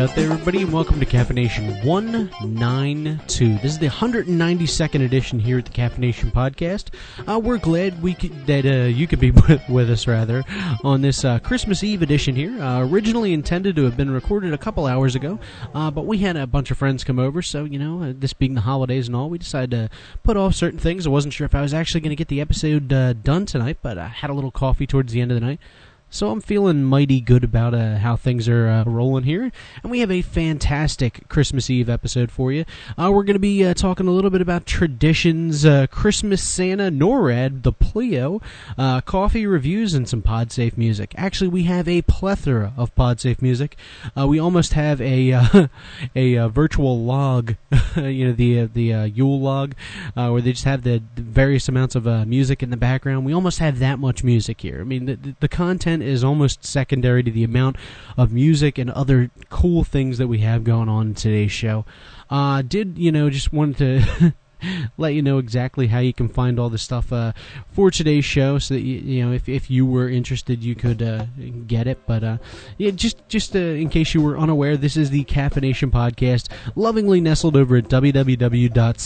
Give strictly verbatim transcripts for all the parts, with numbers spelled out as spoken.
out there, everybody, and welcome to Caffeination one ninety-two. This is the one hundred ninety-second edition here at the Caffeination Podcast. Uh, we're glad we could, that uh, you could be with us, rather, on this uh, Christmas Eve edition here. Uh, originally intended to have been recorded a couple hours ago, uh, but we had a bunch of friends come over, so, you know, uh, this being the holidays and all, we decided to put off certain things. I wasn't sure if I was actually going to get the episode uh, done tonight, but I had a little coffee towards the end of the night. So I'm feeling mighty good about uh, how things are uh, rolling here. And we have a fantastic Christmas Eve episode for you. Uh, we're going to be uh, talking a little bit about traditions, uh, Christmas Santa, NORAD, the Pleo, uh, coffee reviews, and some PodSafe music. Actually, we have a plethora of PodSafe music. Uh, we almost have a uh, a uh, virtual log, you know, the uh, the uh, Yule log, uh, where they just have the, the various amounts of uh, music in the background. We almost have that much music here. I mean, the, the, the content is almost secondary to the amount of music and other cool things that we have going on in today's show. Uh, did, you know, just wanted to let you know exactly how you can find all the stuff uh, for today's show, so that you, you know, if if you were interested, you could uh, get it. But uh, yeah, just just uh, in case you were unaware, this is the Caffeination Podcast, lovingly nestled over at w w w dot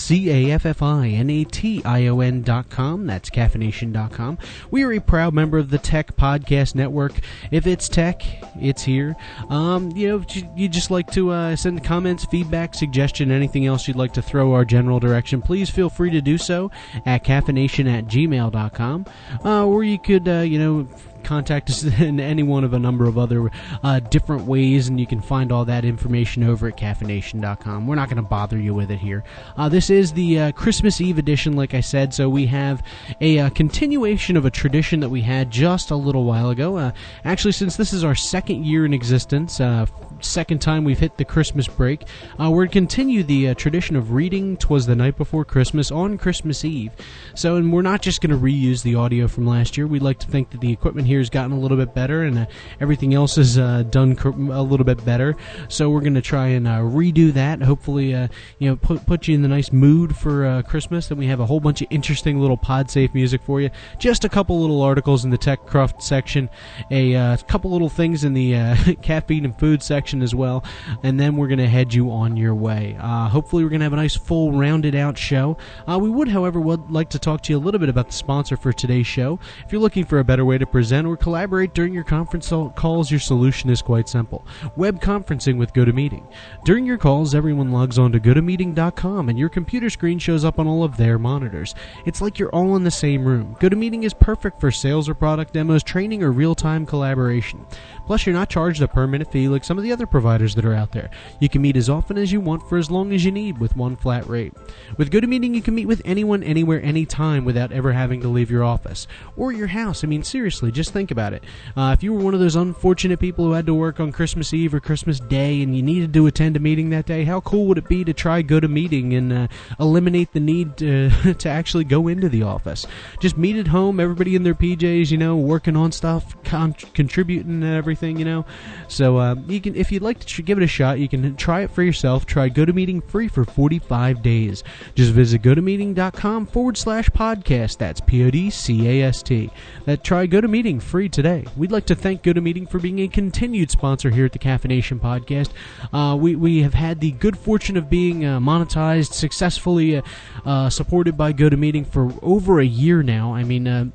caffeination dot com. That's caffeination dot com. We are a proud member of the Tech Podcast Network. If it's tech, it's here. Um, you know, you just like to uh, send comments, feedback, suggestion, anything else you'd like to throw our general direction, please feel free to do so at caffeination at gmail dot com, uh, or you could, uh, you know, contact us in any one of a number of other uh, different ways, and you can find all that information over at caffeination dot com. We're not going to bother you with it here. Uh, this is the uh, Christmas Eve edition, like I said, so we have a uh, continuation of a tradition that we had just a little while ago. Uh, actually, since this is our second year in existence, uh, second time we've hit the Christmas break, uh, we're going to continue the uh, tradition of reading 'Twas the Night Before Christmas on Christmas Eve. So, and we're not just going to reuse the audio from last year. We'd like to think that the equipment here has gotten a little bit better, and uh, everything else is uh, done cr- a little bit better. So we're going to try and uh, redo that. Hopefully, uh, you know, put put you in the nice mood for uh, Christmas. And we have a whole bunch of interesting little PodSafe music for you. Just a couple little articles in the TechCraft section, a uh, couple little things in the uh, caffeine and food section as well, and then we're going to head you on your way. Uh, hopefully, we're going to have a nice, full, rounded-out show. Uh, we would, however, would like to talk to you a little bit about the sponsor for today's show. If you're looking for a better way to present or collaborate during your conference calls, your solution is quite simple. Web conferencing with GoToMeeting. During your calls, everyone logs on to go to meeting dot com, and your computer screen shows up on all of their monitors. It's like you're all in the same room. GoToMeeting is perfect for sales or product demos, training, or real-time collaboration. Plus, you're not charged a per-minute fee like some of the other providers that are out there. You can meet as often as you want for as long as you need with one flat rate. With GoToMeeting, you can meet with anyone, anywhere, anytime without ever having to leave your office or your house. I mean, seriously, just think about it. Uh, if you were one of those unfortunate people who had to work on Christmas Eve or Christmas Day and you needed to attend a meeting that day, how cool would it be to try GoToMeeting and uh, eliminate the need to, to actually go into the office? Just meet at home, everybody in their P Js, you know, working on stuff, con- contributing and everything, you know. So uh, you can, if you'd like to tr- give it a shot, you can try it for yourself. Try GoToMeeting free for forty-five days. Just visit GoToMeeting.com forward slash podcast. That's P O D C A S T. That try GoToMeeting free today. We'd like to thank GoToMeeting for being a continued sponsor here at the Caffeination Podcast. Uh, we, we have had the good fortune of being uh, monetized, successfully uh, uh, supported by GoToMeeting for over a year now. I mean, uh,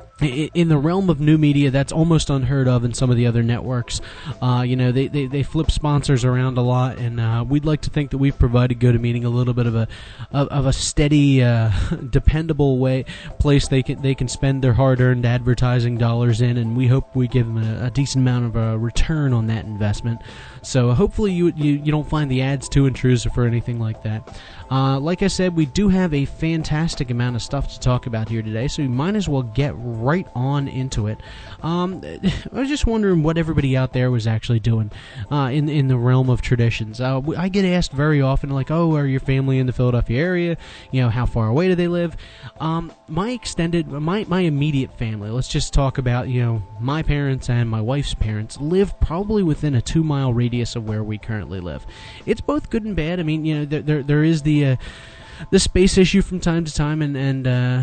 in the realm of new media, that's almost unheard of in some of the other networks. Uh, you know, they, they, they flip sponsors around a lot, and uh, we'd like to think that we've provided GoToMeeting a little bit of a of, of a steady, uh, dependable way place they can they can spend their hard-earned advertising dollars in, and we hope we give them a, a decent amount of a return on that investment. So hopefully you, you you don't find the ads too intrusive or anything like that. Uh, like I said, we do have a fantastic amount of stuff to talk about here today, so we might as well get right on into it. Um, I was just wondering what everybody out there was actually doing uh, in in the realm of traditions. Uh, I get asked very often, like, "Oh, are your family in the Philadelphia area? You know, how far away do they live?" Um, my extended, my my immediate family. Let's just talk about, you know, my parents and my wife's parents live probably within a two mile radius of where we currently live. It's both good and bad. I mean, you know, there there, there is the uh, the space issue from time to time, and and uh,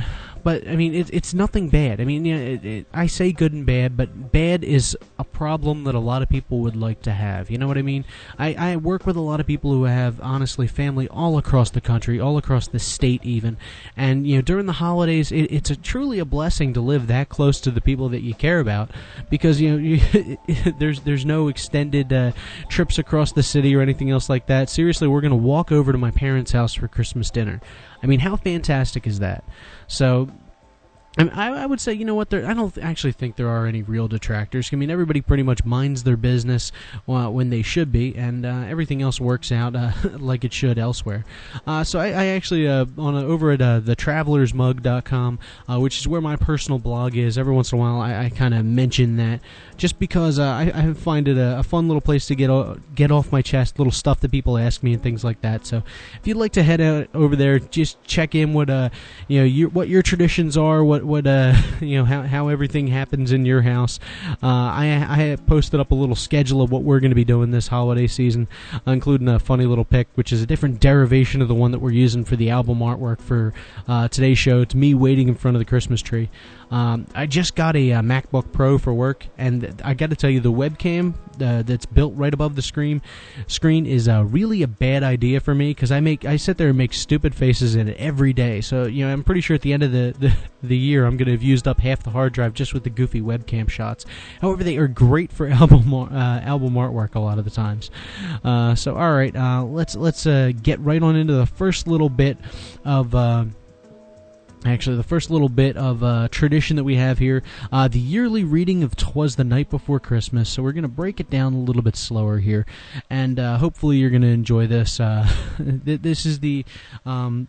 but I mean, it, it's nothing bad. I mean, yeah, it, it, I say good and bad, but bad is a problem that a lot of people would like to have. You know what I mean? I, I work with a lot of people who have, honestly, family all across the country, all across the state even, and you know, during the holidays, it, it's a, truly a blessing to live that close to the people that you care about, because you know, you, there's there's no extended uh, trips across the city or anything else like that. Seriously, we're going to walk over to my parents' house for Christmas dinner. I mean, how fantastic is that? So, I, mean, I, I would say, you know what, there, I don't actually think there are any real detractors. I mean, everybody pretty much minds their business uh, when they should be, and uh, everything else works out uh, like it should elsewhere. Uh, so I, I actually, uh, on a, over at uh, the travelers mug dot com, uh, which is where my personal blog is, every once in a while I, I kind of mention that, just because uh, I, I find it a, a fun little place to get o- get off my chest, little stuff that people ask me and things like that. So if you'd like to head out over there, just check in what uh you know your, what your traditions are, what what uh you know how how everything happens in your house. Uh, I I have posted up a little schedule of what we're going to be doing this holiday season, uh, including a funny little pic, which is a different derivation of the one that we're using for the album artwork for uh, today's show. It's me waiting in front of the Christmas tree. Um, I just got a uh, MacBook Pro for work, and I got to tell you, the webcam uh, that's built right above the screen screen is uh, really a bad idea for me, because I make I sit there and make stupid faces in it every day. So you know, I'm pretty sure at the end of the the, the year, I'm going to have used up half the hard drive just with the goofy webcam shots. However, they are great for album uh, album artwork a lot of the times. Uh, so all right, uh, let's let's uh, get right on into the first little bit of. Uh, Actually, the first little bit of uh, tradition that we have here, uh, the yearly reading of 'Twas the Night Before Christmas. So we're going to break it down a little bit slower here, and uh, hopefully you're going to enjoy this. Uh, this is the... Um,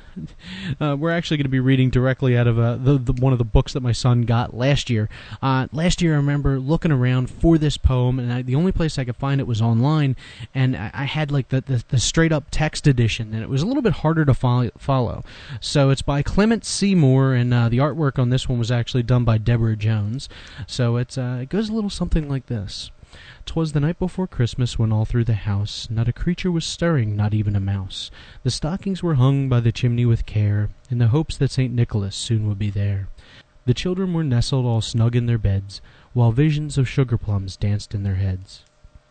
Uh, we're actually going to be reading directly out of uh, the, the, one of the books that my son got last year. Uh, last year, I remember looking around for this poem, and I, the only place I could find it was online, and I, I had like the, the, the straight-up text edition, and it was a little bit harder to follow. follow. So it's by Clement Seymour, and uh, the artwork on this one was actually done by Deborah Jones. So it's uh, it goes a little something like this. 'Twas the night before Christmas, when all through the house not a creature was stirring, not even a mouse. The stockings were hung by the chimney with care, in the hopes that Saint Nicholas soon would be there. The children were nestled all snug in their beds, while visions of sugar plums danced in their heads.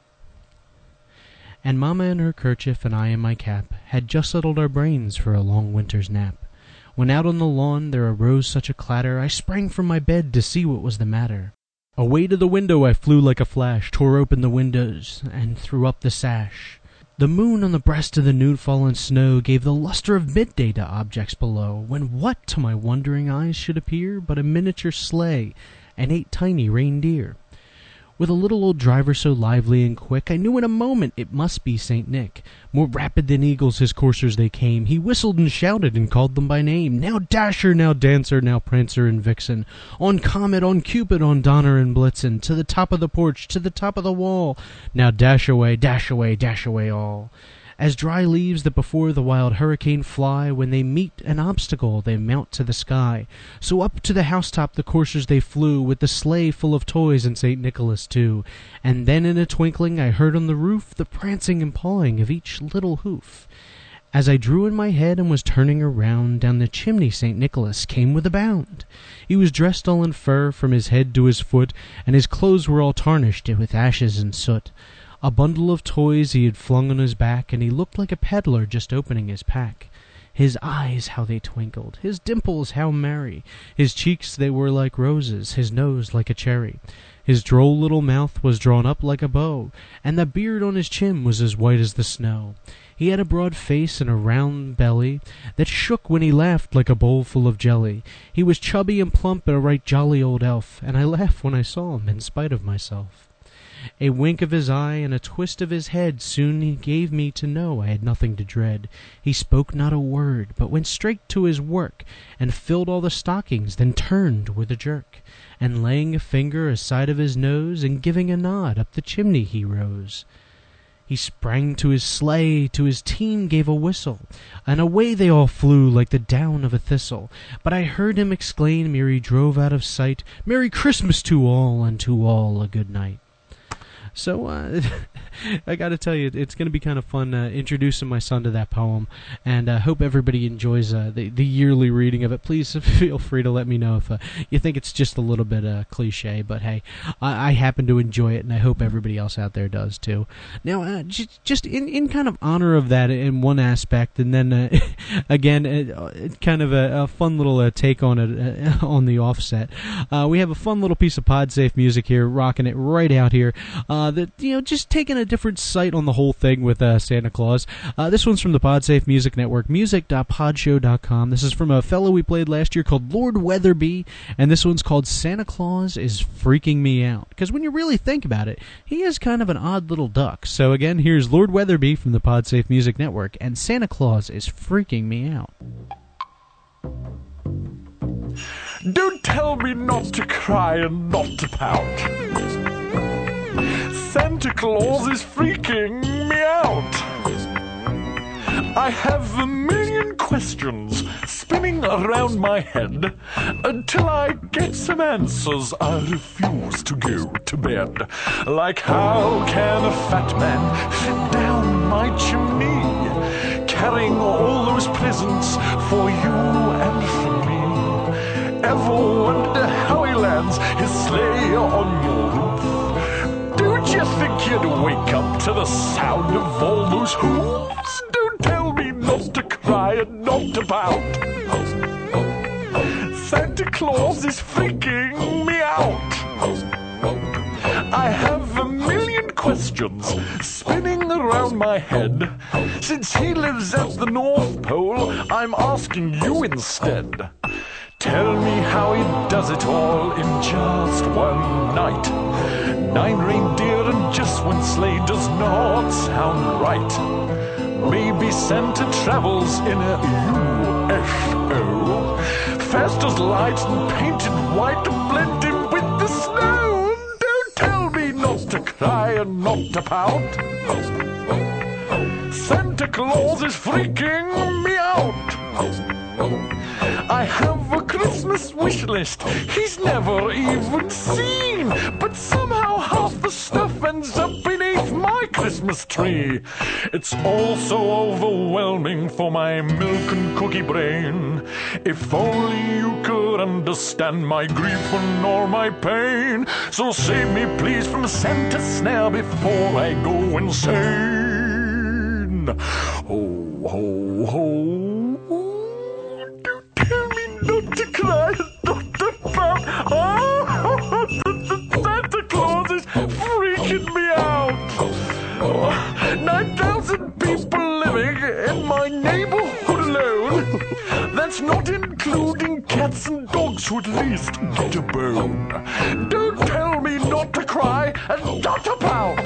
And Mamma in her kerchief and I in my cap had just settled our brains for a long winter's nap, when out on the lawn there arose such a clatter, I sprang from my bed to see what was the matter. Away to the window I flew like a flash, tore open the windows, and threw up the sash. The moon on the breast of the new-fallen snow gave the luster of midday to objects below, when what to my wondering eyes should appear but a miniature sleigh and eight tiny reindeer. With a little old driver so lively and quick, I knew in a moment it must be Saint Nick. More rapid than eagles his coursers they came. He whistled and shouted and called them by name. Now Dasher, now Dancer, now Prancer and Vixen. On Comet, on Cupid, on Donner and Blitzen. To the top of the porch, to the top of the wall. Now dash away, dash away, dash away all. As dry leaves that before the wild hurricane fly, when they meet an obstacle they mount to the sky. So up to the housetop the coursers they flew, with the sleigh full of toys and Saint Nicholas too. And then in a twinkling I heard on the roof the prancing and pawing of each little hoof. As I drew in my head and was turning around, down the chimney Saint Nicholas came with a bound. He was dressed all in fur from his head to his foot, and his clothes were all tarnished with ashes and soot. A bundle of toys he had flung on his back, and he looked like a peddler just opening his pack. His eyes, how they twinkled, his dimples, how merry, his cheeks they were like roses, his nose like a cherry. His droll little mouth was drawn up like a bow, and the beard on his chin was as white as the snow. He had a broad face and a round belly that shook when he laughed like a bowl full of jelly. He was chubby and plump and a right jolly old elf, and I laughed when I saw him in spite of myself. A wink of his eye and a twist of his head soon he gave me to know I had nothing to dread. He spoke not a word, but went straight to his work, and filled all the stockings, then turned with a jerk, and laying a finger aside of his nose, and giving a nod, up the chimney he rose. He sprang to his sleigh, to his team gave a whistle, and away they all flew like the down of a thistle. But I heard him exclaim ere he drove out of sight, "Merry Christmas to all, and to all a good night." So uh, I got to tell you, it's going to be kind of fun uh, introducing my son to that poem, and I uh, hope everybody enjoys uh, the, the yearly reading of it. Please feel free to let me know if uh, you think it's just a little bit uh, cliche, but hey, I, I happen to enjoy it, and I hope everybody else out there does too. Now, uh, j- just in, in kind of honor of that in one aspect, and then uh, again, uh, kind of a, a fun little uh, take on it uh, on the offset, uh, we have a fun little piece of PodSafe music here, rocking it right out here. Uh, that you know, just taking a different sight on the whole thing with uh, Santa Claus. Uh, this one's from the PodSafe Music Network, music dot podshow dot com. This is from a fellow we played last year called Lord Weatherby, and this one's called Santa Claus is Freaking Me Out. Because when you really think about it, he is kind of an odd little duck. So again, here's Lord Weatherby from the PodSafe Music Network, and Santa Claus is Freaking Me Out. Don't tell me not to cry and not to pout. Santa Claus is freaking me out. I have a million questions spinning around my head. Until I get some answers, I refuse to go to bed. Like, how can a fat man fit down my chimney, carrying all those presents for you and for me? Ever wonder how he lands his sleigh on your roof? Don't you think you'd wake up to the sound of all those hooves? Don't tell me not to cry and not to pout. Santa Claus is freaking me out. I have a million questions spinning around my head. Since he lives at the North Pole, I'm asking you instead. Tell me how he does it all in just one night. Nine reindeer and just one sleigh does not sound right. Maybe Santa travels in a U F O, fast as light and painted white to blend in with the snow. Don't tell me not to cry and not to pout. Santa Claus is freaking me out. I have a Christmas wish list he's never even seen, but somehow half the stuff ends up beneath my Christmas tree. It's all so overwhelming for my milk and cookie brain. If only you could understand my grief and all my pain. So save me please from Santa's snare before I go insane. Ho, ho, ho. Tell me not to cry, not to pout. Oh, Santa Claus is freaking me out. Oh, nine thousand people living in my neighborhood alone. That's not including cats and dogs who at least get a bone. Don't tell me not to cry and not to pout.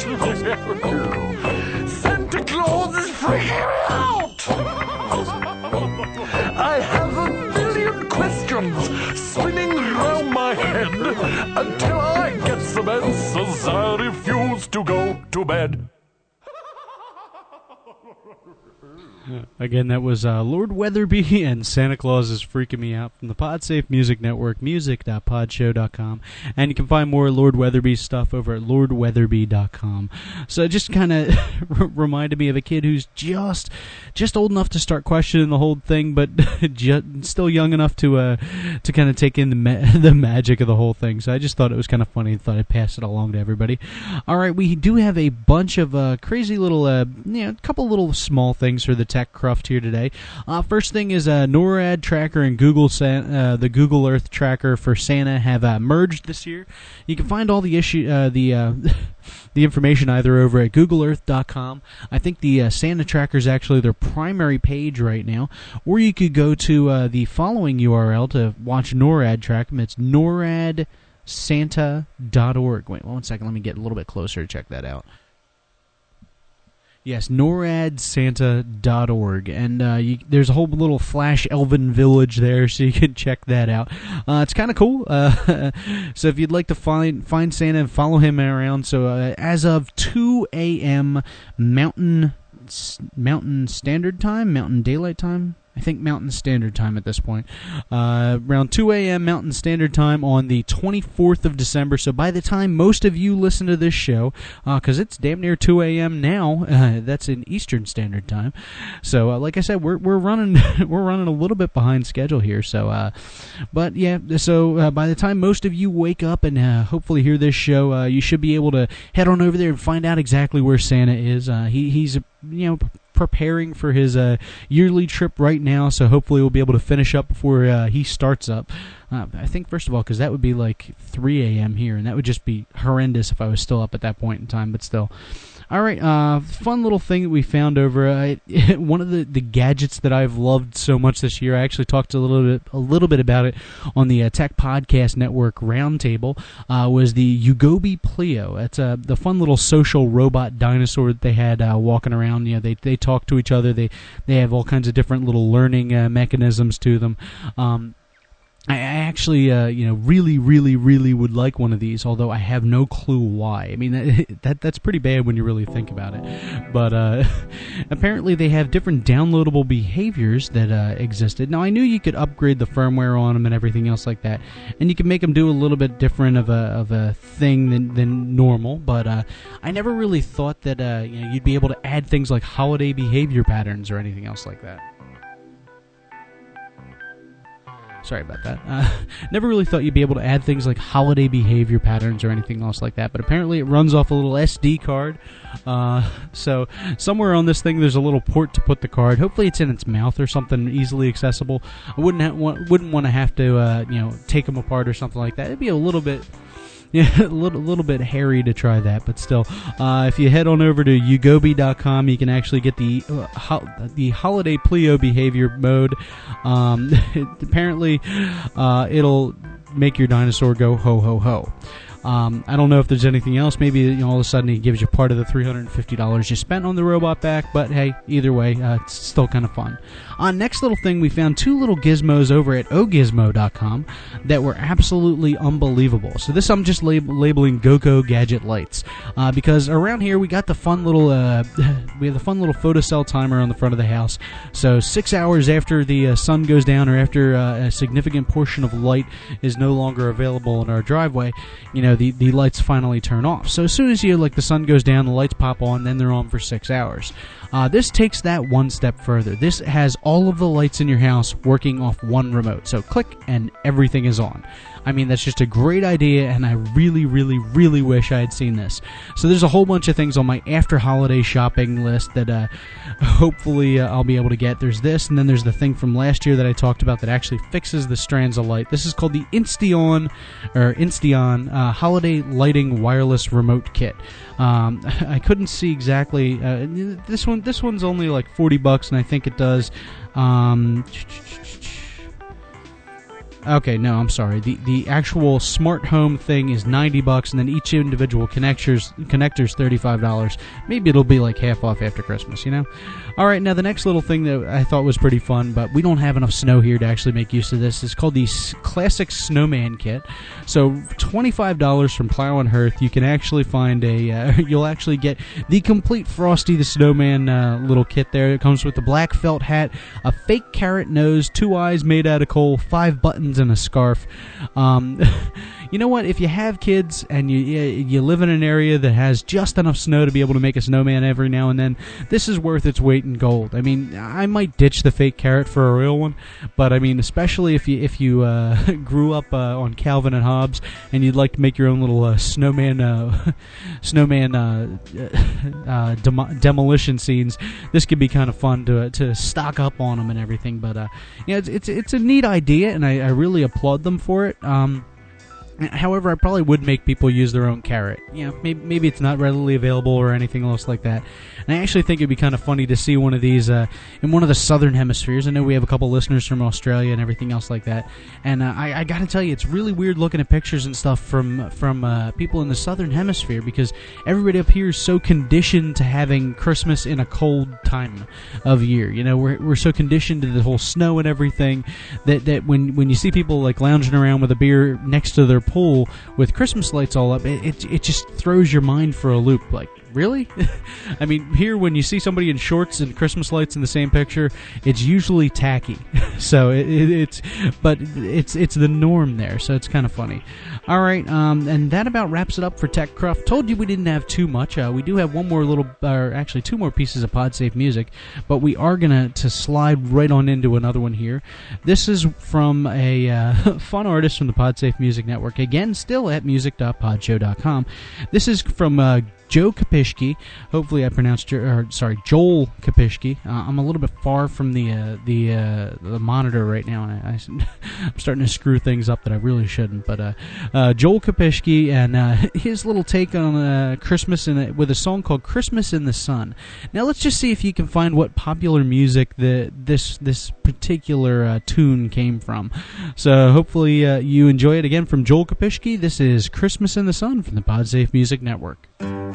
Santa Claus is freaking me out. I have a million questions spinning around my head. Until I get some answers, I refuse to go to bed. Again, that was uh, Lord Weatherby and Santa Claus is Freaking Me Out from the PodSafe Music Network, music dot podshow dot com. And you can find more Lord Weatherby stuff over at lord weatherby dot com. So it just kind of reminded me of a kid who's just just old enough to start questioning the whole thing, but just still young enough to uh, to kind of take in the ma- the magic of the whole thing. So I just thought it was kind of funny and thought I'd pass it along to everybody. All right, we do have a bunch of uh, crazy little, uh, you know, a couple little small things for the tech cruft here today. Uh, first thing is uh, NORAD tracker and Google San- uh, the Google Earth tracker for Santa have uh, merged this year. You can find all the issue uh, the uh, the information either over at google earth dot com. I think the uh, Santa tracker is actually their primary page right now, or you could go to uh, the following U R L to watch NORAD track them. It's norad santa dot org. Wait one second, let me get a little bit closer to check that out. Yes, norad santa dot org, and uh, you, there's a whole little Flash Elven village there, so you can check that out. Uh, it's kind of cool. Uh, so if you'd like to find find Santa and follow him around, so uh, as of two a.m. Mountain Mountain Standard Time, Mountain Daylight Time. I think Mountain Standard Time at this point. Uh, around two a.m. Mountain Standard Time on the twenty-fourth of December. So by the time most of you listen to this show, because uh, it's damn near two a.m. now, uh, that's in Eastern Standard Time. So uh, like I said, we're we're running we're running a little bit behind schedule here. So, uh, but yeah, so uh, by the time most of you wake up and uh, hopefully hear this show, uh, you should be able to head on over there and find out exactly where Santa is. Uh, he he's you know. preparing for his uh, yearly trip right now, so hopefully we'll be able to finish up before uh, he starts up. Uh, I think, first of all, because that would be like three a.m. here, and that would just be horrendous if I was still up at that point in time, but still. All right, uh, fun little thing that we found over uh, one of the, the gadgets that I've loved so much this year. I actually talked a little bit a little bit about it on the uh, Tech Podcast Network Roundtable. Uh, was the Yugobi Pleo. It's uh, the fun little social robot dinosaur that they had uh, walking around. You know, they they talk to each other. They they have all kinds of different little learning uh, mechanisms to them. Um, I actually, uh, you know, really, really, really would like one of these, although I have no clue why. I mean, that, that that's pretty bad when you really think about it. But uh, apparently they have different downloadable behaviors that uh, existed. Now, I knew you could upgrade the firmware on them and everything else like that, and you could make them do a little bit different of a of a thing than, than normal, but uh, I never really thought that uh, you know, you'd be able to add things like holiday behavior patterns or anything else like that. Sorry about that. Uh, never really thought you'd be able to add things like holiday behavior patterns or anything else like that, but apparently it runs off a little S D card. Uh, so somewhere on this thing there's a little port to put the card. Hopefully it's in its mouth or something easily accessible. I wouldn't ha- want, wouldn't want to have to uh, you know take them apart or something like that. It'd be a little bit... Yeah, a little, little bit hairy to try that, but still. Uh, if you head on over to yugobi dot com, you can actually get the uh, ho- the holiday Pleo behavior mode. Um, it, apparently, uh, it'll make your dinosaur go ho ho ho. Um, I don't know if there's anything else. Maybe you know, all of a sudden he gives you part of the three hundred fifty dollars you spent on the robot back, but hey, either way, uh, it's still kind of fun. Uh, next little thing, we found two little gizmos over at o gizmo dot com that were absolutely unbelievable. So this I'm just lab- labeling GoCo Gadget Lights uh, because around here we got the fun little uh, we have the fun little photocell timer on the front of the house. So six hours after the uh, sun goes down, or after uh, a significant portion of light is no longer available in our driveway, you know, the the lights finally turn off. So as soon as you like the sun goes down, the lights pop on, then they're on for six hours. Uh, this takes that one step further. This has all of the lights in your house working off one remote. So click and everything is on. I mean, that's just a great idea, and I really, really, really wish I had seen this. So there's a whole bunch of things on my after-holiday shopping list that uh, hopefully uh, I'll be able to get. There's this, and then there's the thing from last year that I talked about that actually fixes the strands of light. This is called the Insteon, or Insteon uh, Holiday Lighting Wireless Remote Kit. Um, I couldn't see exactly. Uh, this one, this one's only like forty bucks, and I think it does. Um, Okay, no, I'm sorry. The the actual smart home thing is ninety bucks, and then each individual connectors connector's thirty-five dollars. Maybe it'll be like half off after Christmas, you know? All right, now the next little thing that I thought was pretty fun, but we don't have enough snow here to actually make use of this, is called the Classic Snowman Kit. So twenty-five dollars from Plow and Hearth, you can actually find a, uh, you'll actually get the complete Frosty the Snowman uh, little kit there. It comes with a black felt hat, a fake carrot nose, two eyes made out of coal, five buttons, and a scarf. Um, you know what? If you have kids and you you live in an area that has just enough snow to be able to make a snowman every now and then, this is worth its weight in gold. I mean, I might ditch the fake carrot for a real one, but I mean, especially if you if you uh, grew up uh, on Calvin and Hobbes and you'd like to make your own little uh, snowman uh, snowman uh, uh, dem- demolition scenes, this could be kind of fun to to stock up on them and everything. But uh, yeah, it's it's it's a neat idea, and I, I really applaud them for it. Um, However, I probably would make people use their own carrot. You know, maybe, maybe it's not readily available or anything else like that. And I actually think it'd be kind of funny to see one of these uh, in one of the southern hemispheres. I know we have a couple listeners from Australia and everything else like that. And uh, I, I got to tell you, it's really weird looking at pictures and stuff from from uh, people in the southern hemisphere, because everybody up here is so conditioned to having Christmas in a cold time of year. You know, we're we're so conditioned to the whole snow and everything that, that when, when you see people like lounging around with a beer next to their pool with Christmas lights all up, it, it it just throws your mind for a loop. Like, really? I mean, here when you see somebody in shorts and Christmas lights in the same picture, it's usually tacky. So it, it, it's, but it's it's the norm there. So it's kind of funny. All right, um, and that about wraps it up for TechCruft. Told you we didn't have too much. Uh, we do have one more little, or actually two more pieces of PodSafe music, but we are gonna to slide right on into another one here. This is from a uh, fun artist from the PodSafe Music Network. Again, still at music dot podshow dot com. This is from uh, Joe Kopishki. Hopefully, I pronounced your, or sorry, Joel Kopishki. Uh, I'm a little bit far from the uh, the uh, the monitor right now, and I, I, I'm starting to screw things up that I really shouldn't. But uh, uh, Joel Kopishki and uh, his little take on uh, Christmas in a, with a song called "Christmas in the Sun." Now, let's just see if you can find what popular music the this this particular uh, tune came from. So, hopefully, uh, you enjoy it. Again, from Joel Kopishki. This is "Christmas in the Sun" from the PodSafe Music Network.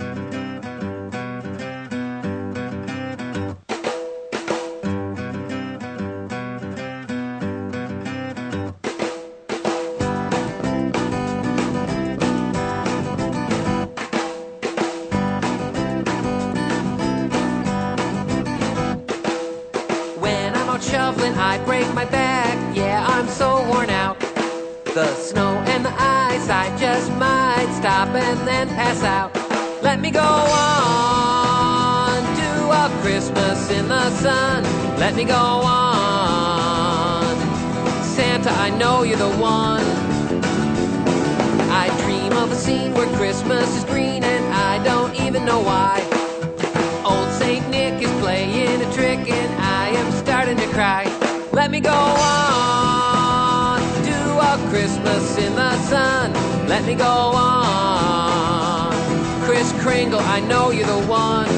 Shoveling, I break my back, yeah, I'm so worn out. The snow and the ice, I just might stop and then pass out. Let me go on, do a Christmas in the sun. Let me go on, Santa, I know you're the one. I dream of a scene where Christmas is green and I don't even know why. Old Saint Nick is playing a trick and I am starting to cry. Let me go on, do a Christmas in the sun. Let me go on, Kris Kringle, I know you're the one.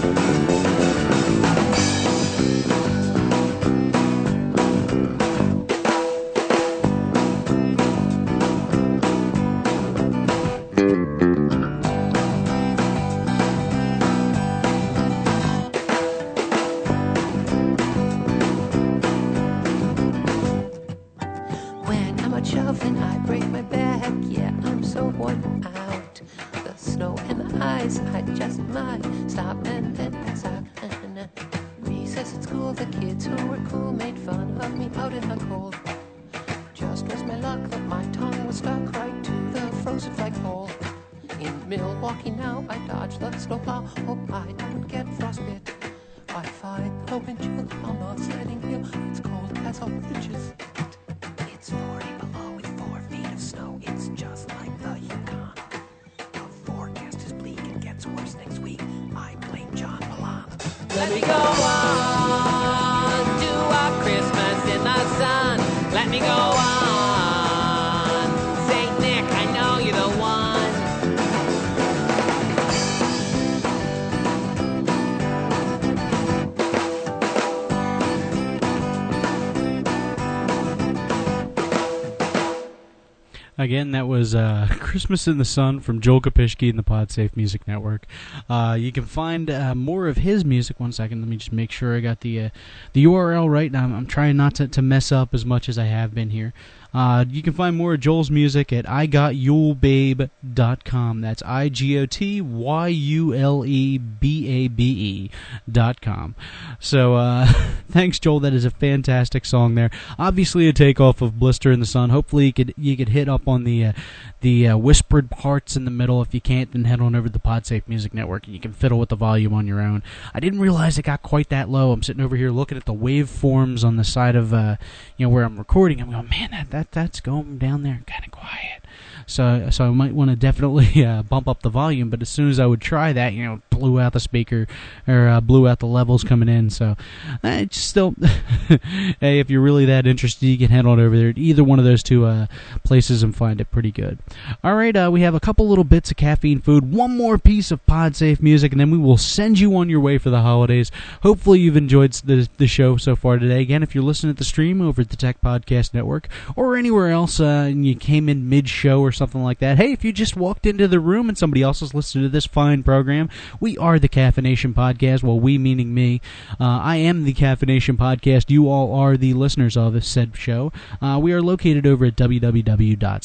Shoving, I break my back, yeah, I'm so worn out. The snow and the ice, I just might stop and then pass out. Recess at school, the kids who were cool made fun of me out in the cold. Just was my luck that my tongue was stuck right to the frozen flagpole. In Milwaukee now, I dodge the snowplow, hope I don't get frostbite. I find a wind chill on a sliding hill, it's cold as all bridges. It's forty below with four feet of snow. It's just like the Yukon. The forecast is bleak. It gets worse next week. I blame John Milan. Let me go on, do a Christmas in the sun. Let me go on, Saint Nick, I know you're the one. Again, that was uh, Christmas in the Sun from Joel Kopishki and the PodSafe Music Network. Uh, you can find uh, more of his music. One second, let me just make sure I got the uh, the U R L right. I'm, I'm trying not to, to mess up as much as I have been here. Uh, you can find more of Joel's music at I got yule babe dot com. That's I G O T Y U L E B A B E dot com. So, uh, thanks, Joel. That is a fantastic song there. Obviously a takeoff of Blister in the Sun. Hopefully you could you could hit up on the uh, the uh, whispered parts in the middle. If you can't, then head on over to the PodSafe Music Network and you can fiddle with the volume on your own. I didn't realize it got quite that low. I'm sitting over here looking at the waveforms on the side of uh, you know where I'm recording. I'm going, man, that, that that's going down there kind of quiet. So so I might want to definitely uh, bump up the volume, but as soon as I would try that, you know, blew out the speaker, or uh, blew out the levels coming in. So uh, it's still, hey, if you're really that interested, you can head on over there to either one of those two uh, places and find it pretty good. All right, uh, we have a couple little bits of caffeine food, one more piece of PodSafe music, and then we will send you on your way for the holidays. Hopefully you've enjoyed the, the show so far today. Again, if you're listening to the stream over at the Tech Podcast Network or anywhere else, uh, and you came in mid-show or something like that. Hey, if you just walked into the room and somebody else is listening to this fine program, we are the Caffeination Podcast. Well, we meaning me. Uh, I am the Caffeination Podcast. You all are the listeners of this said show. Uh, we are located over at w w w dot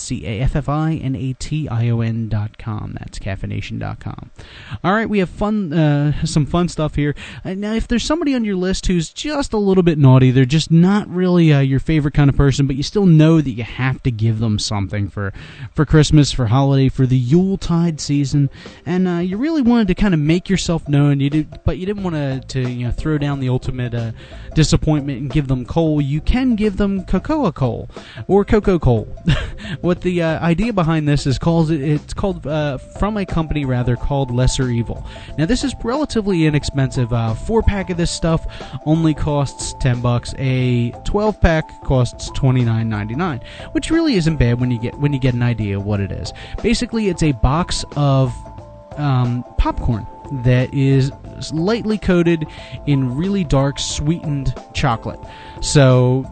caffeination dot com. That's caffeination dot com. All right, we have fun, uh, some fun stuff here. Uh, now, if there's somebody on your list who's just a little bit naughty, they're just not really uh, your favorite kind of person, but you still know that you have to give them something for, for Christmas, for holiday, for the Yuletide season, and uh, you really wanted to kind of make yourself known, you did, but you didn't want to, to you know, throw down the ultimate uh, disappointment and give them coal. You can give them cocoa coal or cocoa coal. What the uh, idea behind this is called, it's called uh, from a company rather called Lesser Evil. Now this is relatively inexpensive. Uh, four pack of this stuff only costs ten bucks. A twelve pack costs twenty-nine ninety-nine, which really isn't bad when you get when you get an idea of what it is. Basically, it's a box of um, popcorn that is lightly coated in really dark sweetened chocolate. So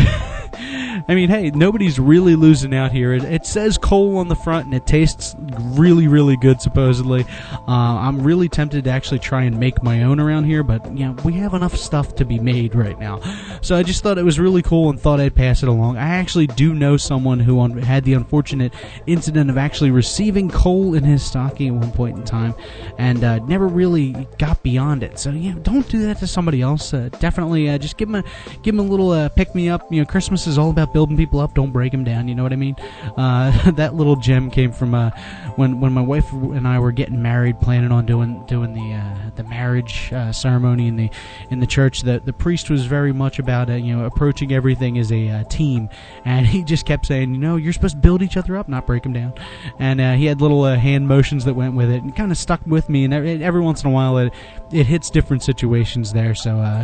I mean, hey, nobody's really losing out here. It, it says coal on the front, and it tastes really, really good, supposedly. Uh, I'm really tempted to actually try and make my own around here, but, you know, we have enough stuff to be made right now. So I just thought it was really cool and thought I'd pass it along. I actually do know someone who un- had the unfortunate incident of actually receiving coal in his stocking at one point in time, and uh, never really got beyond it. So, yeah, don't do that to somebody else. Uh, definitely uh, just give them a, give them a little uh, pick-me-up. You know, Christmas is all about building people up, don't break them down, you know what I mean? Uh, that little gem came from uh, when when my wife and I were getting married, planning on doing doing the uh, the marriage uh, ceremony in the in the church. The the priest was very much about uh, you know approaching everything as a uh, team, and he just kept saying, you know, you're supposed to build each other up, not break them down. And uh, he had little uh, hand motions that went with it, and kind of stuck with me. And every, every once in a while, it it hits different situations there, so uh,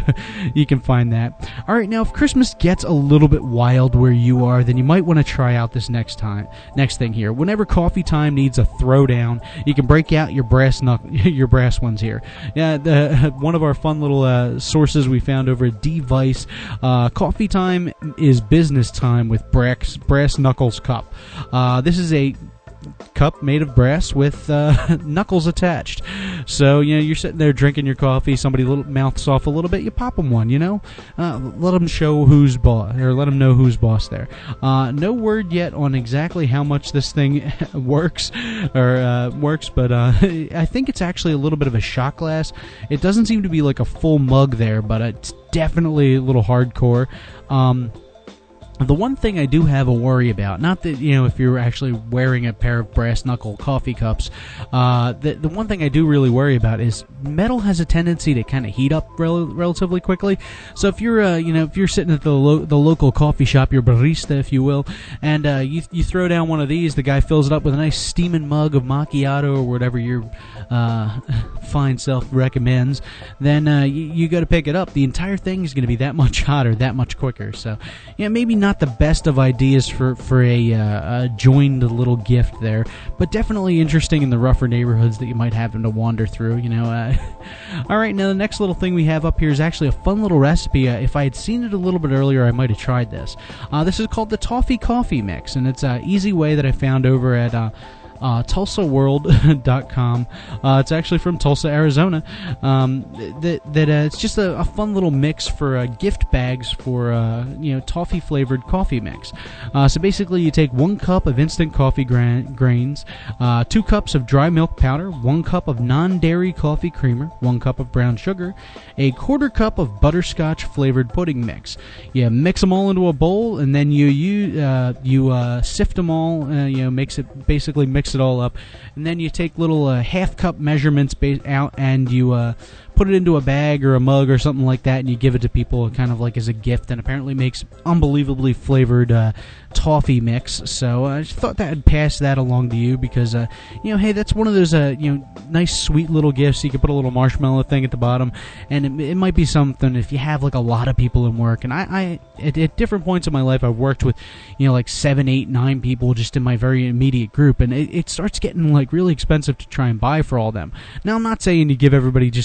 you can find that. All right, now if Christmas gets a little bit wild where you are, then you might want to try out this next time. Next thing here, whenever coffee time needs a throwdown, you can break out your brass knuck- your brass ones here. Yeah, the, one of our fun little uh, sources we found over at D-Vice. Uh, coffee time is business time with brass brass knuckles cup. Uh, this is a cup made of brass with uh, knuckles attached. So, you know, you're sitting there drinking your coffee, somebody little mouths off a little bit, you pop them one, you know? Uh, let them show who's boss, or let them know who's boss there. Uh, no word yet on exactly how much this thing works, or uh, works, but uh, I think it's actually a little bit of a shot glass. It doesn't seem to be like a full mug there, but it's definitely a little hardcore. Um... The one thing I do have a worry about, not that, you know, if you're actually wearing a pair of brass knuckle coffee cups, uh, the, the one thing I do really worry about is metal has a tendency to kind of heat up rel- relatively quickly. So if you're, uh, you know, if you're sitting at the lo- the local coffee shop, your barista, if you will, and uh, you you throw down one of these, the guy fills it up with a nice steaming mug of macchiato or whatever your uh, fine self recommends, then uh, you, you got to pick it up. The entire thing is going to be that much hotter, that much quicker. So, yeah, maybe not Not the best of ideas for, for a, uh, a joined little gift there, but definitely interesting in the rougher neighborhoods that you might happen to wander through, you know. Uh, all right, now the next little thing we have up here is actually a fun little recipe. Uh, if I had seen it a little bit earlier, I might have tried this. Uh, this is called the Toffee Coffee Mix, and it's an easy way that I found over at Uh, Uh, Tulsa World dot com. Uh, it's actually from Tulsa, Arizona. Um, that that uh, it's just a, a fun little mix for uh, gift bags for uh, you know toffee flavored coffee mix. Uh, so basically, you take one cup of instant coffee gra- grains, uh, two cups of dry milk powder, one cup of non-dairy coffee creamer, one cup of brown sugar, a quarter cup of butterscotch flavored pudding mix. You mix them all into a bowl, and then you you uh, you uh, sift them all. Uh, you know, makes it basically mix it all up, and then you take little uh, half cup measurements ba- out and you uh, put it into a bag or a mug or something like that, and you give it to people kind of like as a gift, and apparently makes unbelievably flavored uh, toffee mix. So uh, I just thought that I'd pass that along to you because uh, you know, hey, that's one of those uh, you know nice sweet little gifts. You can put a little marshmallow thing at the bottom, and it, it might be something if you have like a lot of people in work. And I, I at, at different points in my life, I've worked with you know like seven, eight, nine people just in my very immediate group, and it, it starts getting like really expensive to try and buy for all them. Now I'm not saying you give everybody just like a couple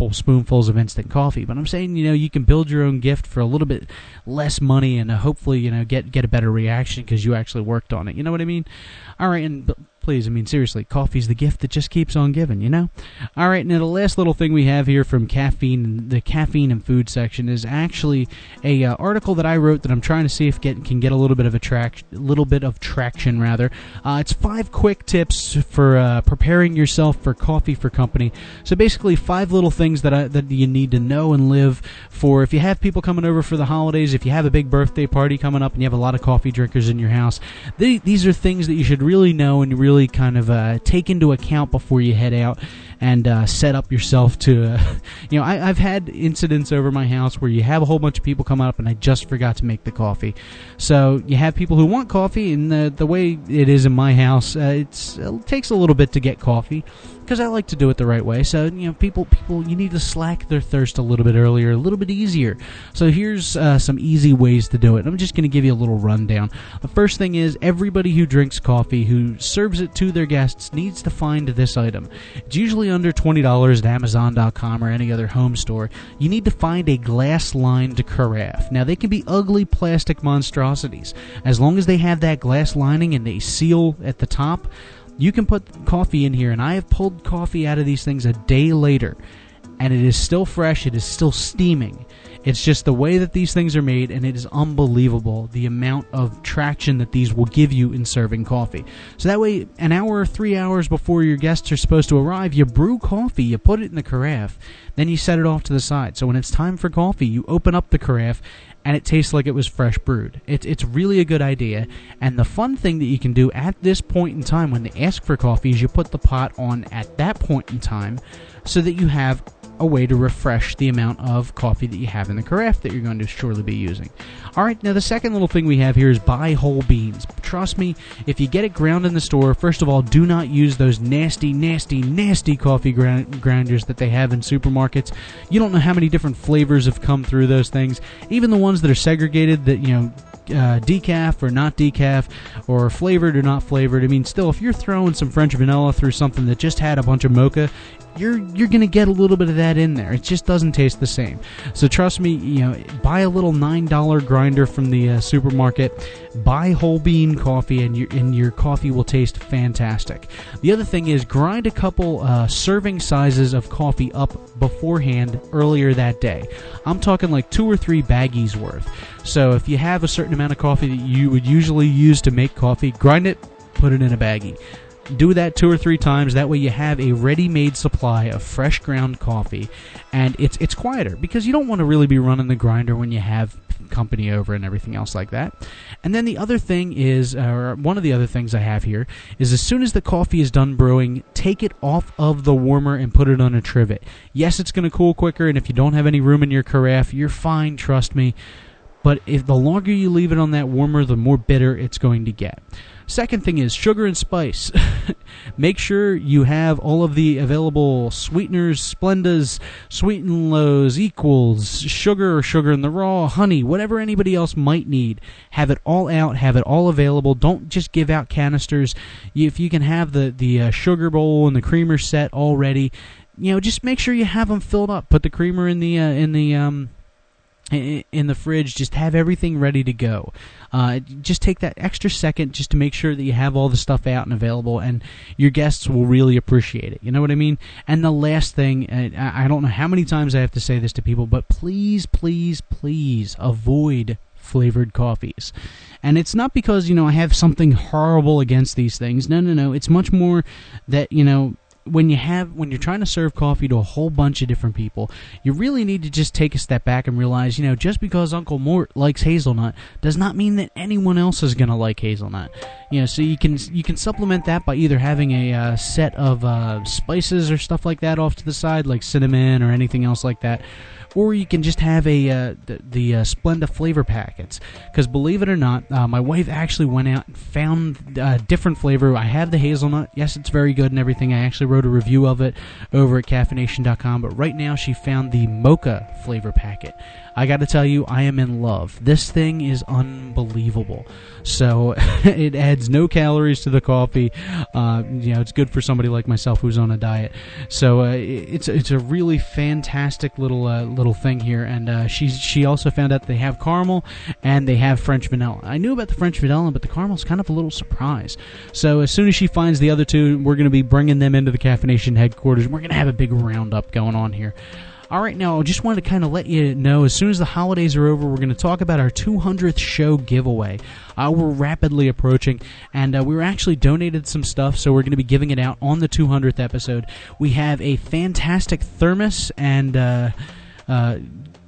couple spoonfuls of instant coffee. But I'm saying, you know, you can build your own gift for a little bit less money and uh, hopefully, you know, get get a better reaction because you actually worked on it. You know what I mean? All right, and please, I mean, seriously, coffee's the gift that just keeps on giving, you know? All right, now the last little thing we have here from caffeine, the caffeine and food section, is actually a uh, article that I wrote that I'm trying to see if get can get a little bit of a track, little bit of traction rather. Uh, it's five quick tips for uh, preparing yourself for coffee for company. So basically, five little things that I, that you need to know and live for if you have people coming over for the holidays, if you have a big birthday party coming up and you have a lot of coffee drinkers in your house. They, these are things that you should really know and really kind of uh, take into account before you head out and uh, set up yourself to, uh, you know, I, I've had incidents over my house where you have a whole bunch of people come up and I just forgot to make the coffee. So you have people who want coffee, and the, the way it is in my house, uh, it's, it takes a little bit to get coffee because I like to do it the right way. So, you know, people, people, you need to slack their thirst a little bit earlier, a little bit easier. So here's uh, some easy ways to do it. I'm just going to give you a little rundown. The first thing is everybody who drinks coffee, who serves it to their guests, needs to find this item. It's usually under twenty dollars at Amazon dot com or any other home store. You need to find a glass-lined carafe. Now, they can be ugly plastic monstrosities. As long as they have that glass lining and they seal at the top, you can put coffee in here, and I have pulled coffee out of these things a day later, and it is still fresh, it is still steaming. It's just the way that these things are made, and it is unbelievable the amount of traction that these will give you in serving coffee. So that way, an hour or three hours before your guests are supposed to arrive, you brew coffee, you put it in the carafe, then you set it off to the side. So when it's time for coffee, you open up the carafe, and it tastes like it was fresh brewed. It's it's really a good idea. And the fun thing that you can do at this point in time when they ask for coffee is you put the pot on at that point in time so that you have a way to refresh the amount of coffee that you have in the carafe that you're going to surely be using. All right, now the second little thing we have here is buy whole beans. Trust me, if you get it ground in the store, first of all, do not use those nasty, nasty, nasty coffee grind- grinders that they have in supermarkets. You don't know how many different flavors have come through those things. Even the ones that are segregated, that, you know, Uh, decaf or not decaf, or flavored or not flavored. I mean, still, if you're throwing some French vanilla through something that just had a bunch of mocha, you're you're gonna get a little bit of that in there. It just doesn't taste the same. So trust me, you know, buy a little nine dollar grinder from the uh, supermarket, buy whole bean coffee, and your and your coffee will taste fantastic. The other thing is grind a couple uh, serving sizes of coffee up beforehand earlier that day. I'm talking like two or three baggies worth. So if you have a certain amount of coffee that you would usually use to make coffee, grind it, put it in a baggie. Do that two or three times. That way you have a ready-made supply of fresh ground coffee, and it's it's quieter because you don't want to really be running the grinder when you have company over and everything else like that. And then the other thing is, or one of the other things I have here, is as soon as the coffee is done brewing, take it off of the warmer and put it on a trivet. Yes, it's going to cool quicker, and if you don't have any room in your carafe, you're fine, trust me. But if the longer you leave it on that warmer, the more bitter it's going to get. Second thing is sugar and spice. Make sure you have all of the available sweeteners, Splendas, Sweet and Lows, Equals, sugar or sugar in the raw, honey, whatever anybody else might need. Have it all out, have it all available. Don't just give out canisters. If you can have the, the uh, sugar bowl and the creamer set already, you know, just make sure you have them filled up. Put the creamer in the, uh, in the, um, in the fridge. Just have everything ready to go. Uh, just take that extra second just to make sure that you have all the stuff out and available, and your guests will really appreciate it. You know what I mean? And the last thing, I don't know how many times I have to say this to people, but please, please, please avoid flavored coffees. And it's not because, you know, I have something horrible against these things. No, no, no. It's much more that, you know, when you have when you're trying to serve coffee to a whole bunch of different people, you really need to just take a step back and realize, you know, just because Uncle Mort likes hazelnut does not mean that anyone else is going to like hazelnut. You know, so you can you can supplement that by either having a uh, set of uh, spices or stuff like that off to the side, like cinnamon or anything else like that. or you can just have a uh, the, the uh, Splenda flavor packets. Because believe it or not, uh, my wife actually went out and found a different flavor. I have the hazelnut. Yes, it's very good and everything. I actually wrote a review of it over at caffeination dot com, but right now she found the mocha flavor packet. I got to tell you, I am in love. This thing is unbelievable. So it adds no calories to the coffee. Uh, you know, it's good for somebody like myself who's on a diet. So uh, it's it's a really fantastic little uh, little thing here. And uh, she she also found out they have caramel and they have French vanilla. I knew about the French vanilla, but the caramel's kind of a little surprise. So as soon as she finds the other two, we're going to be bringing them into the Caffeination headquarters. And we're going to have a big roundup going on here. All right, now I just wanted to kind of let you know, as soon as the holidays are over, we're going to talk about our two hundredth show giveaway. Uh, we're rapidly approaching, and uh, we were actually donated some stuff, so we're going to be giving it out on the two hundredth episode. We have a fantastic thermos and uh, uh,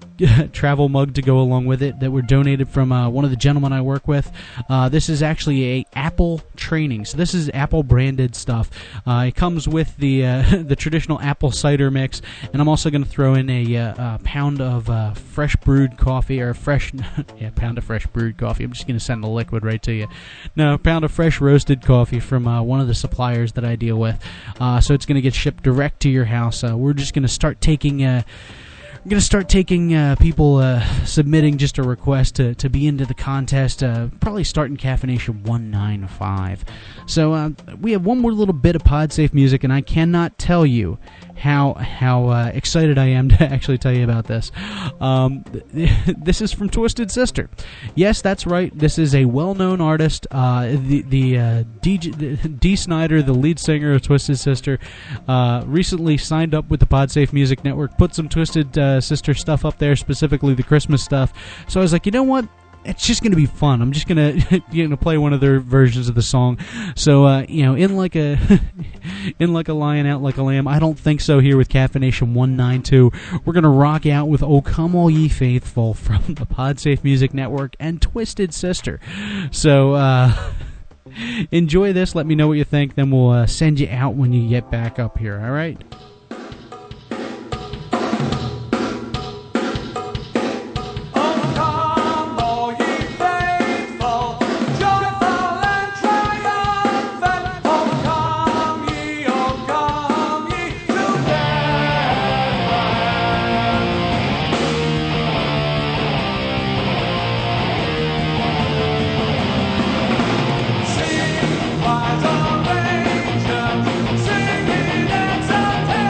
travel mug to go along with it that were donated from uh, one of the gentlemen I work with. Uh, this is actually a Apple training, so this is Apple branded stuff. Uh, it comes with the uh, the traditional apple cider mix, and I'm also going to throw in a, uh, a pound of uh, fresh brewed coffee, or fresh yeah, pound of fresh brewed coffee. I'm just going to send the liquid right to you. No, a pound of fresh roasted coffee from uh, one of the suppliers that I deal with. Uh, so it's going to get shipped direct to your house. Uh, we're just going to start taking. Uh, I'm going to start taking uh, people uh, submitting just a request to, to be into the contest, uh, probably starting Caffeination one ninety-five. So uh, we have one more little bit of PodSafe music, and I cannot tell you how how uh, excited I am to actually tell you about this. Um, this is from Twisted Sister. Yes, that's right. This is a well-known artist. Uh, the the uh, D J, Dee Snider, the lead singer of Twisted Sister, uh, recently signed up with the PodSafe Music Network, put some Twisted uh, Sister stuff up there, specifically the Christmas stuff. So I was like, you know what? It's just going to be fun. I'm just going to you know play one of their versions of the song. So uh, you know, in like a in like a lion, out like a lamb. I don't think so. Here with Caffeination one ninety-two, we're going to rock out with "Oh Come All Ye Faithful" from the PodSafe Music Network and Twisted Sister. So uh, enjoy this. Let me know what you think. Then we'll uh, send you out when you get back up here. All right. Sing, wise old angels, singing and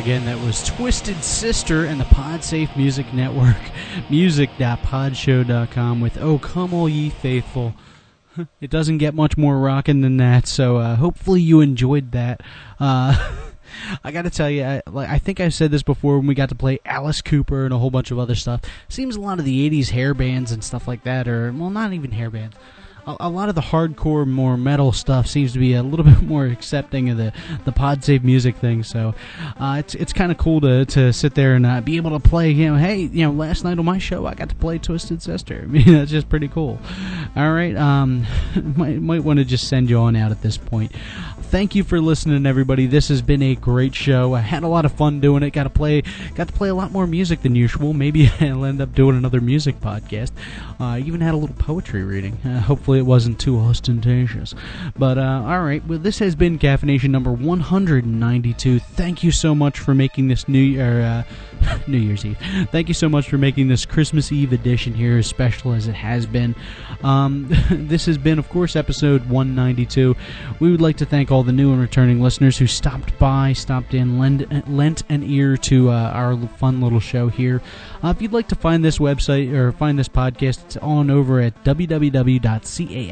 Again, that was Twisted Sister and the Podsafe Music Network, music dot podshow dot com with Oh Come All Ye Faithful. It doesn't get much more rockin' than that, so uh, hopefully you enjoyed that. Uh, I gotta tell you, I, like, I think I said this before when we got to play Alice Cooper and a whole bunch of other stuff. Seems a lot of the eighties hair bands and stuff like that, or, well, not even hair bands. A, a lot of the hardcore, more metal stuff seems to be a little bit more accepting of the, the Podsafe music thing, so uh, it's it's kind of cool to, to sit there and uh, be able to play, you know, hey, you know, last night on my show I got to play Twisted Sister. I mean, that's just pretty cool. All right, um, might, might want to just send you on out at this point. Thank you for listening, everybody. This has been a great show. I had a lot of fun doing it. Got to play, got to play a lot more music than usual. Maybe I'll end up doing another music podcast. I uh, even had a little poetry reading. Uh, hopefully it wasn't too ostentatious. But uh, all right, well, this has been Caffeination number one hundred ninety-two. Thank you so much for making this New Year, uh, New Year's Eve. Thank you so much for making this Christmas Eve edition here as special as it has been. Um, this has been, of course, episode one ninety-two. We would like to thank all the new and returning listeners who stopped by, stopped in, lend, lent an ear to uh, our fun little show here. Uh, if you'd like to find this website or find this podcast, it's on over at w w w dot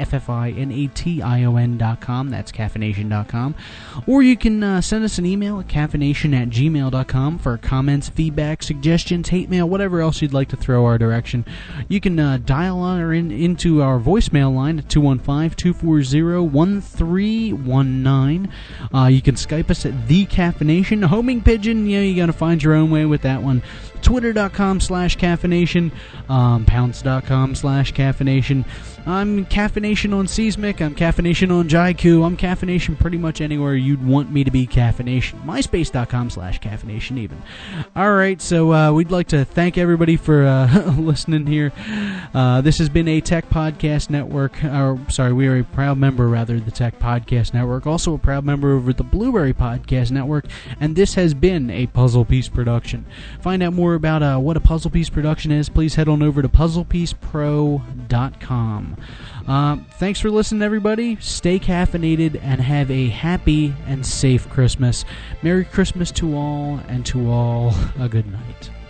caffeination dot com. That's caffeination dot com. Or you can uh, send us an email at caffeination at gmail dot com for comments, feedback, suggestions, hate mail, whatever else you'd like to throw our direction. You can uh, dial on or in, into our voicemail line at two one five, two four zero, one three one nine. Uh, you can Skype us at The Caffeination. Homing Pigeon, you know, you got to find your own way with that one. Twitter dot com slash caffeination, um, Pounce dot com slash caffeination. I'm Caffeination on Seismic, I'm Caffeination on Jaiku, I'm Caffeination pretty much anywhere you'd want me to be Caffeination. MySpace dot com slash caffeination even. Alright, so uh, we'd like to thank everybody for uh, listening here. Uh, this has been a Tech Podcast Network, or sorry, we are a proud member, rather, of the Tech Podcast Network, also a proud member of the Blueberry Podcast Network, and this has been a Puzzle Piece production. Find out more about uh, what a Puzzle Piece production is, please head on over to puzzle piece pro dot com. Uh, thanks for listening, everybody. Stay caffeinated and have a happy and safe Christmas. Merry Christmas to all, and to all a good night.